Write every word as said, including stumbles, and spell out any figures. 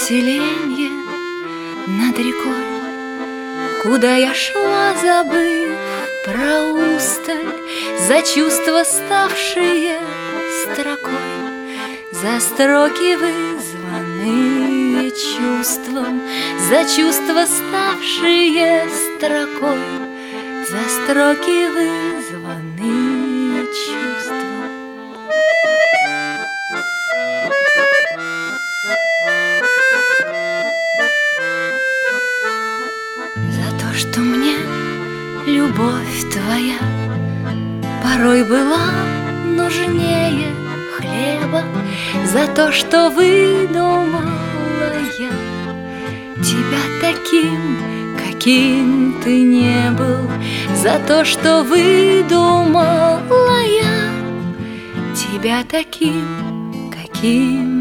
селенье над рекой, куда я шла, забыв про усталь, за чувства, ставшие строкой, за строки, вызванные чувством, за чувства, ставшие строкой, за строки, вызванные чувством. Что мне любовь твоя порой была нужнее хлеба, за то, что выдумала я тебя таким, каким ты не был, за то, что выдумала я тебя таким, каким